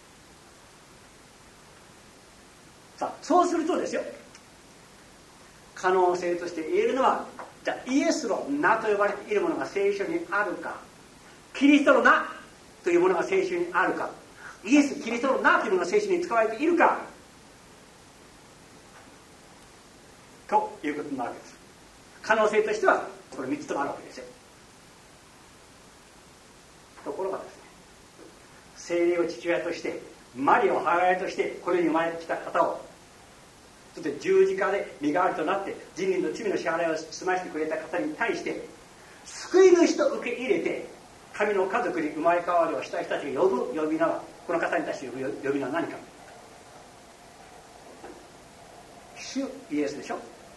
さあそうするとですよ可能性として言えるのはじゃあイエスの名と呼ばれているものが聖書にあるかキリストの名というものが聖書にあるかイエスキリストの名というものが聖書に使われているかということになるわけです。可能性としてはこれみっつともあるわけですよ。ところがですね聖霊を父親としてマリアを母親としてこれに生まれてきた方をそして十字架で身代わりとなって人類の罪の支払いを済ませてくれた方に対して救い主と受け入れて神の家族に生まれ変わりをした人たちが呼ぶ呼び名はこの方に対して呼ぶ呼び名は何か。主イエスでしょ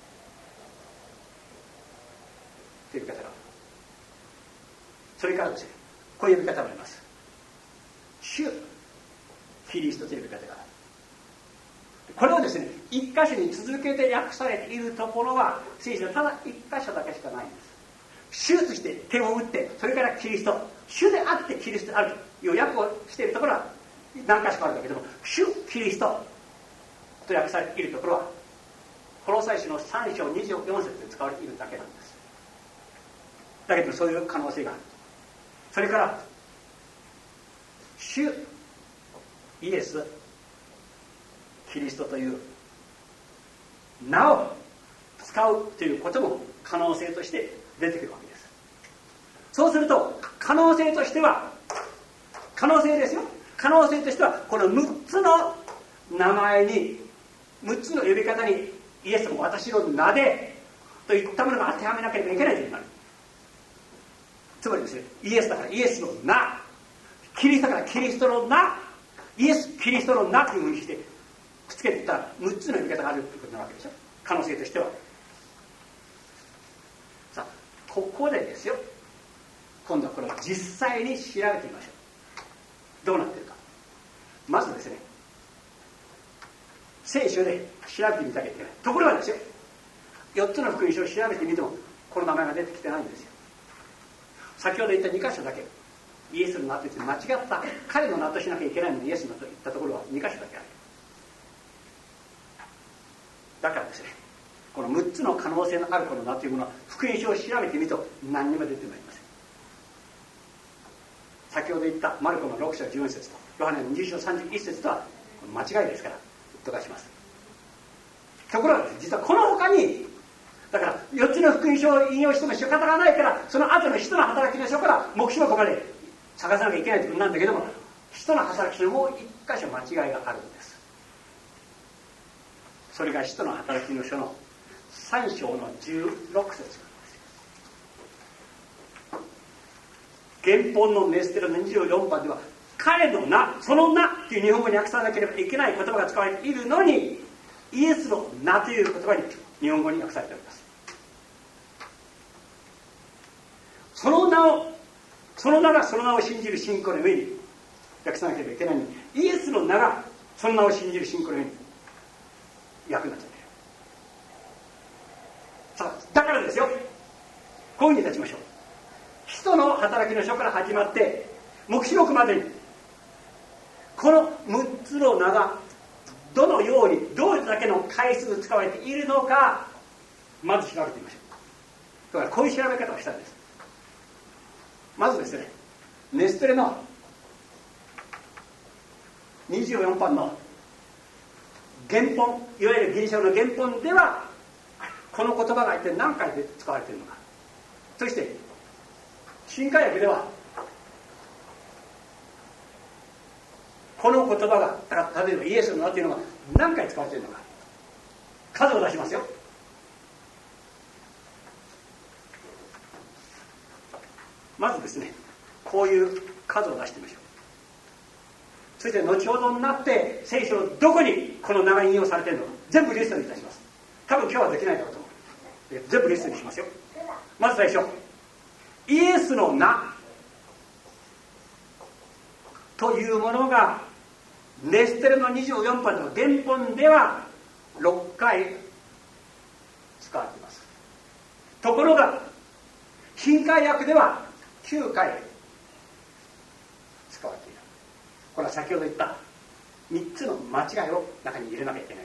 という呼び方が。それからですねこういう呼び方があります。主キリストという呼び方がある。これをですね一箇所に続けて訳されているところは聖書はただ一箇所だけしかないんです。主として手を打ってそれからキリスト主であってキリストであるという訳をしているところは何か所かあるんだけども、主キリストと訳されているところはコロサイ書のさん章にじゅうよん節で使われているだけなんです。だけどそういう可能性がある。それから主イエスキリストという名を使うということも可能性として出てくるわけです。そうすると可能性としては可能性ですよ可能性としてはこのむっつの名前にむっつの呼び方にイエスも私の名でといったものが当てはめなければいけないというなる。つまりですね、イエスだからイエスの名、キリストだからキリストの名、イエスキリストの名というふうにしてくっつけていったらむっつの呼び方があるということなわけでしょ、可能性としては。さあここでですよ、今度はこれを実際に調べてみましょう。どうなっているか。まずですね、聖書で調べてみたきゃいけない。ところがですよ、よっつの福音書を調べてみてもこの名前が出てきてないんですよ。先ほど言ったに箇所だけイエスの名と言って間違った彼の名としなきゃいけないのにイエスの名と言ったところはに箇所だけある。だからですね、このむっつの可能性のあるこの名というものは福音書を調べてみると何にも出てまいりません。先ほど言ったマルコのろく章じゅうよん節とヨハネのにじゅう章さんじゅういち節とは間違いですからとかします。ところがですね、実はこの他にだからよっつの福音書を引用しても仕方がないから、その後の使徒の働きの書から黙示録まで探さなきゃいけないということなんだけども、使徒の働きのもう一箇所間違いがあるんです。それが使徒の働きの書のさん章のじゅうろく節なんです。原本のメステロのにじゅうよんばんでは彼の名、その名という日本語に訳さなければいけない言葉が使われているのに、イエスの名という言葉に日本語に訳されております。その名をその名がその名を信じる信仰の上に訳さなければいけないのに、イエスの名がその名を信じる信仰の上に訳になっちゃってる。さあだからですよ、こういうふうに立ちましょう。使徒の働きの書から始まって黙示録までにこのむっつの名がどのようにどれだけの回数使われているのか、まず調べてみましょう。だからこういう調べ方をしたんです。まずですね、ネストレのにじゅうよんばんの原本、いわゆるギリシャ語の原本ではこの言葉が一体何回で使われているのか、そして新海訳ではこの言葉が例えばイエスの名というのが何回使われているのか、数を出しますよ。まずですね、こういう数を出してみましょう。そして後ほどになって聖書のどこにこの名が引用されているのか全部リストにいたします。多分今日はできないだろうと思う。全部リストにしますよ。まず最初、イエスの名というものがネステレのにじゅうよんばんの原本ではろっかい使われています。ところが新海訳ではきゅうかい使われている。これは先ほど言ったみっつの間違いを中に入れなきゃいけない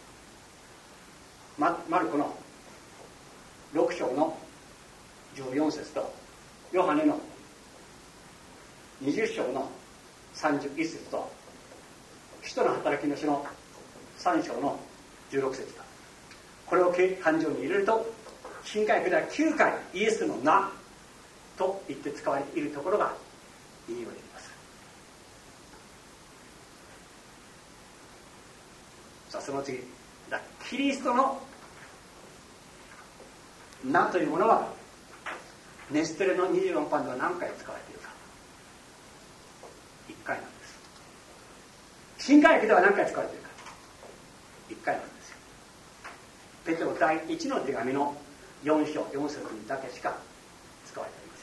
からです。マルコのろく章のじゅうよん節とヨハネのにじゅう章のさんじゅういち節と使徒の働きの書のさん章のじゅうろく節だ。これを勘定に入れると新海訳ではきゅうかいイエスの名と言って使われているところが引用できます。さあその次だ、キリストの名というものはネストレのにじゅうよんばんでは何回使われているか。いっかいなんです。新海訳では何回使われているか。いっかいなんですよ。ペテロ第一の手紙のよん章よん節にだけしか使われていま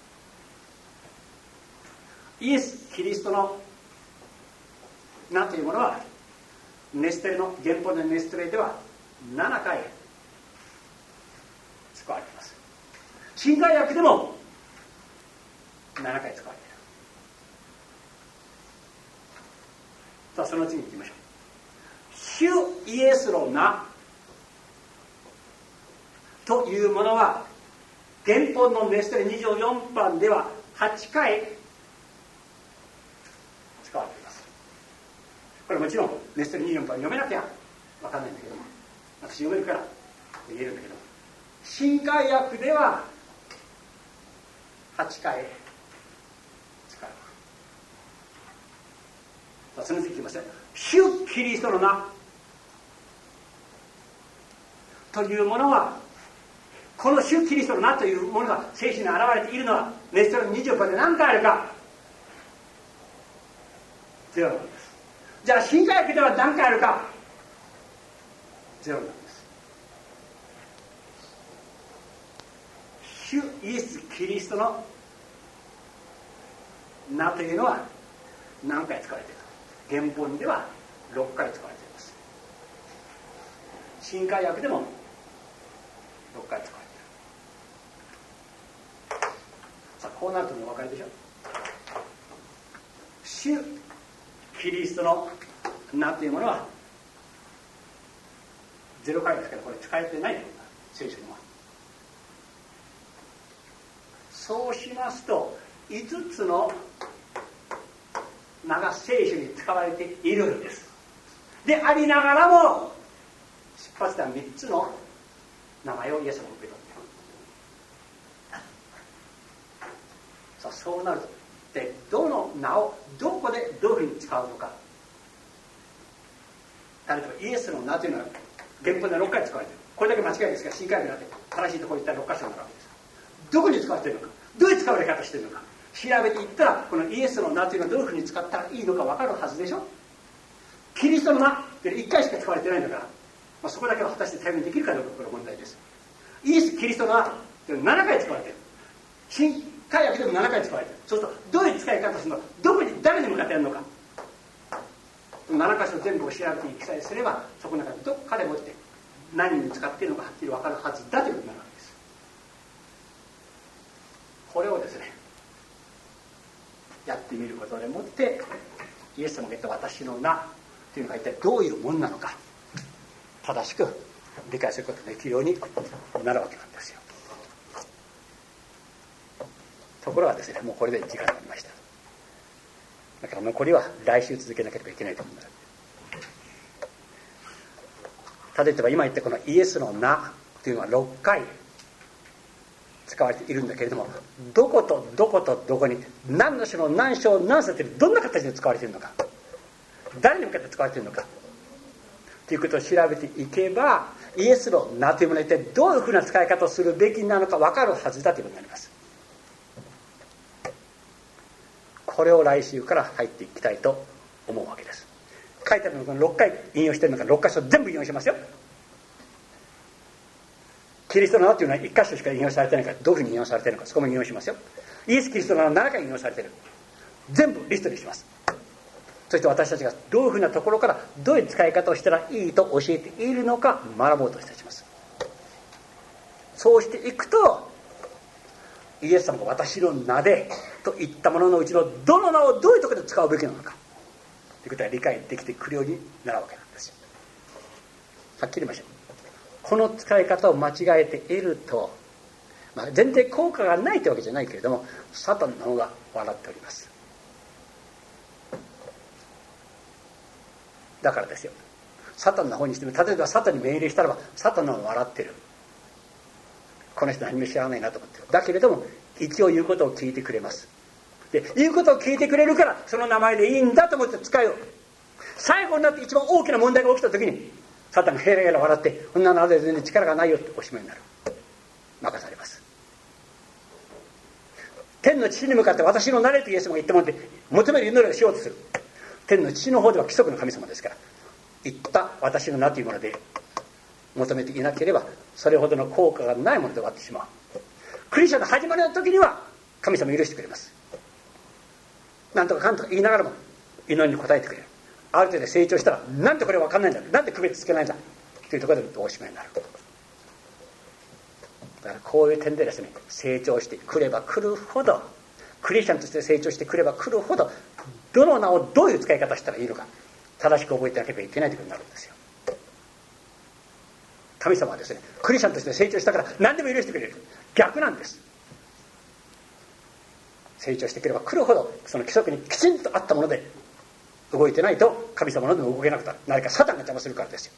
せん。イエス・キリストの名というものはネストレの原本のネストレではななかい使われています。新海訳でもななかい使われている。 さあその次に行きましょう。主イエスの名というものは原本のメストレにじゅうよんばんでははちかい使われています。これもちろんメストレにじゅうよんばん読めなきゃ分かんないんだけども、私読めるから言えるんだけど、新海訳でははちかい使う。さあその次いきますね。主キリストの名というものは、この主キリストの名というものが聖書に現れているのはメストレにじゅうよんばんで何回あるか、ゼロなんです。じゃあ新海訳では何回あるか、ゼロなんです。主イエス・キリストの名というのは何回使われているか。原本ではろっかい使われています。新海訳でもろっかい使われている。さあこうなるともお分かりでしょう。主キリストの名というものはゼロかいですからこれ使えてないというか、聖書には。そうしますといつつの名が聖書に使われているんです。でありながらも出発点はみっつの名前をイエス様が受け取っている。さあそうなるとでどの名をどこでどういうふうに使うのか。例えばイエスの名というのは原本でろっかい使われている。これだけ間違いですが新海訳になって正しいところに行ったらろっかしょになるわけです。どこに使われているのか、どういう使われ方しているのか調べていったら、このイエスの名というのはどういうふうに使ったらいいのか分かるはずでしょ。キリストの名っていっかいしか使われてないんだから、まあ、そこだけは果たして対応できるかどうか、これは問題です。イエス・キリストの名ってななかい使われている。新海訳でもななかい使われている。そうするとどういう使い方をするのか、どこに誰に向かってやるのか、ななかしょ全部を調べていきさえすれば、そこの中でどっかでもって何に使っているのかはっきり分かるはずだということになるわけです。これをですねやってみることでもってイエス様が言った私の名というのが一体どういうものなのか正しく理解することができるようになるわけなんですよ。ところがですね、もうこれで時間がありました。だから残りは来週続けなければいけないと思います。例えば今言ったこのイエスの名というのはろっかい使われているんだけれども、どことどことどこに何の種の何章何節でどんな形で使われているのか、誰に向かって使われているのかということを調べていけば、イエスの名というものは一体どういうふうな使い方をするべきなのか分かるはずだということになります。これを来週から入っていきたいと思うわけです。書いてあるのがろっかい引用しているのからろっかしょ全部引用しますよ。キリストの名というのはいっかしょしか引用されてないから、どういうふうに引用されているのかそこも引用しますよ。イエス・キリストの名はななかい引用されている。全部リストにします。そして私たちがどういうふうなところからどういう使い方をしたらいいと教えているのか学ぼうとしてします。そうしていくとイエス様が私の名でと言ったもののうちのどの名をどういうところで使うべきなのかということが理解できてくるようになるわけなんですよ。はっきり言いましょう。この使い方を間違えていると、まあ、全然効果がないというわけじゃないけれども、サタンの方が笑っております。だからですよ、サタンの方にしても、例えばサタンに命令したらばサタンの方が笑ってる。この人何も知らないなと思ってる。だけれども一応言うことを聞いてくれます。で言うことを聞いてくれるからその名前でいいんだと思って使うよ。最後になって一番大きな問題が起きた時にサタンがヘラヘラ笑って、こんなので全然力がないよっておしまいになる。任されます。天の父に向かって私のなれとイエス様が言ったもので求める祈りをしようとする。天の父の方では規則の神様ですから、言った私の名というもので求めていなければそれほどの効果がないもので終わってしまう。クリスチャンの始まりの時には神様許してくれます。なんとかかんとか言いながらも祈りに応えてくれる。ある程度成長したらなんでこれ分かんないんだ、なんで区別つけないんだというところでおしまいになる。だからこういう点でですね、成長してくればくるほど、クリスチャンとして成長してくればくるほど、どの名をどういう使い方したらいいのか正しく覚えてなければいけないということになるんですよ。神様はですね、クリスチャンとして成長したから何でも許してくれる。逆なんです。成長してくれば来るほどその規則にきちんとあったもので動いてないと神様のでも動けなくなる。何かサタンが邪魔するからですよ。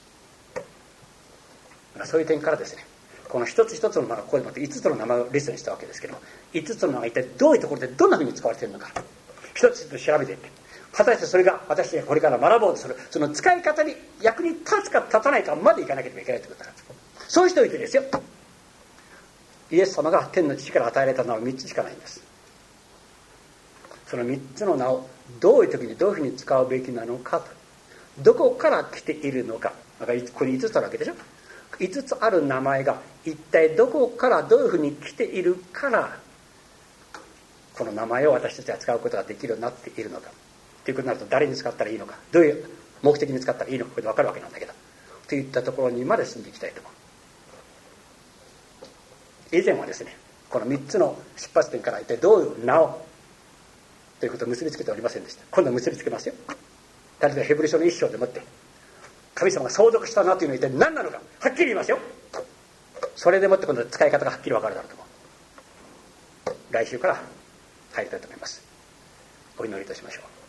そういう点からですね、この一つ一つの名がここでもっていつつの名前をリストにしたわけですけども、いつつの名が一体どういうところでどんなふうに使われているのか一つ一つ調べていって、果たしてそれが私たちがこれから学ぼうとするその使い方に役に立つか立たないかまでいかなければいけないということなんです。そうしておいてですよ、イエス様が天の父から与えられた名はみっつしかないんです。そのみっつの名をどういう時にどういうふうに使うべきなのかと、どこから来ているのか、だからここにいつつあるわけでしょ。いつつある名前が一体どこからどういうふうに来ているからこの名前を私たちは使うことができるようになっているのかということになると、誰に使ったらいいのか、どういう目的に使ったらいいのか、これで分かるわけなんだけど、といったところにまで進んでいきたいと思う。以前はですね、このみっつの出発点から一体どういう名をということを結びつけておりませんでした。今度は結びつけますよ。例えばヘブル書の一章でもって神様が相続した名というのは一体何なのかはっきり言いますよ。それでもって今度は使い方がはっきり分かるだろうと思う。来週から入りたいと思います。お祈りいたしましょう。